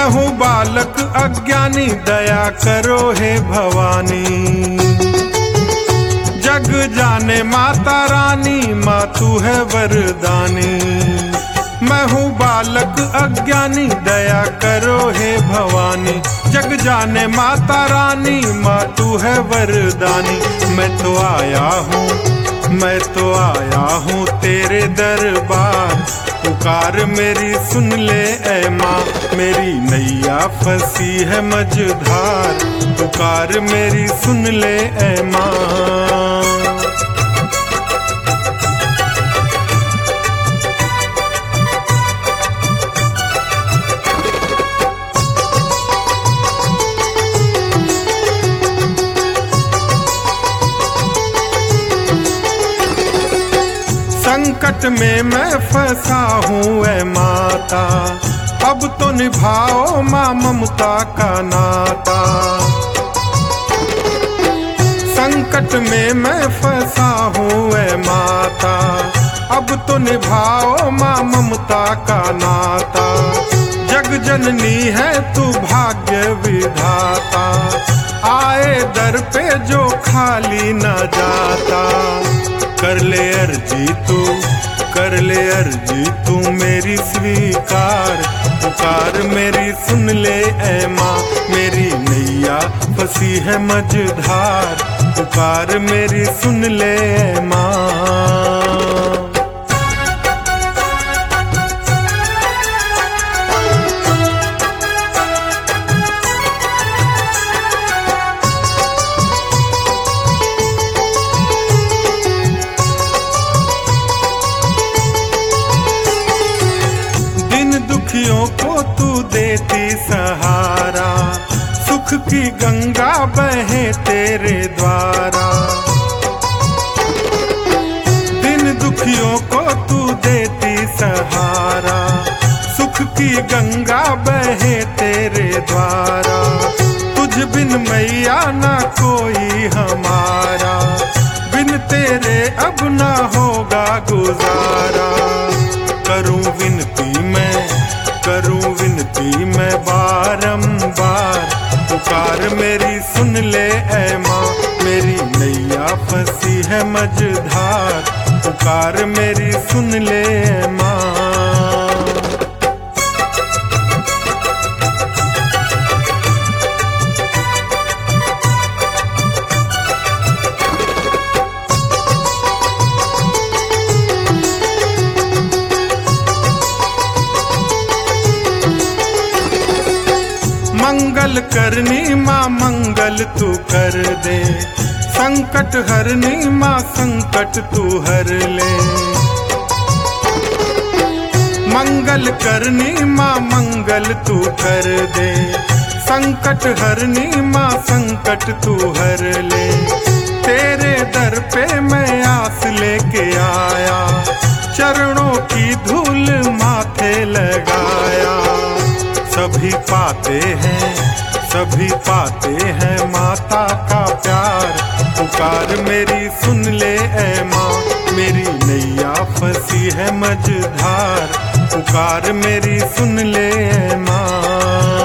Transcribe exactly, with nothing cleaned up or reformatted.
हूँ बालक अज्ञानी, दया करो हे भवानी। जग जाने माता रानी, माँ तू है वरदानी। मैं हूँ बालक अज्ञानी, दया करो हे भवानी। जग जाने माता रानी, माँ तू है वरदानी। मैं तो आया हूँ, मैं तो आया हूँ तेरे दरबार। पुकार मेरी सुन ले ऐ माँ, मेरी नैया फंसी है मझधार। पुकार मेरी सुन ले ऐ माँ। संकट में मैं फंसा हूँ ऐ माता, अब तो निभाओ माँ ममता का नाता। संकट में मैं फंसा हूँ ऐ माता, अब तो निभाओ माँ ममता का नाता। जग जननी है तू भाग्य विधाता, आए दर पे जो खाली न जाता। कर ले अर्जी तू, कर ले अर्जी तू मेरी स्वीकार। पुकार मेरी सुन ले ऐ माँ, मेरी नैया फंसी है मझधार। पुकार मेरी सुन ले ऐ माँ। दुखियों को तू देती सहारा, सुख की गंगा बहे तेरे द्वारा। दिन दुखियों को तू देती सहारा, सुख की गंगा बहे तेरे द्वारा। तुझ बिन मैया ना कोई हमारा, बिन तेरे अब ना होगा गुजारा। करूं विनती मैं, करूं विनती मैं बारंबार। पुकार मेरी सुन ले ऐ माँ, मेरी नैया फंसी है मझधार। पुकार मेरी सुन ले ऐ माँ। मंगल करनी माँ मंगल तू कर दे, संकट हरनी माँ संकट तू हर ले। मंगल करनी माँ मंगल तू कर दे, संकट हरनी माँ संकट तू हर ले। तेरे दर पे मैं आस लेके आया, चरणों की धूल माथे लगाया। सभी पाते हैं, सभी पाते हैं माता का प्यार। पुकार मेरी सुन ले ऐ माँ, मेरी नैया फंसी है मझधार। पुकार मेरी सुन ले ऐ माँ।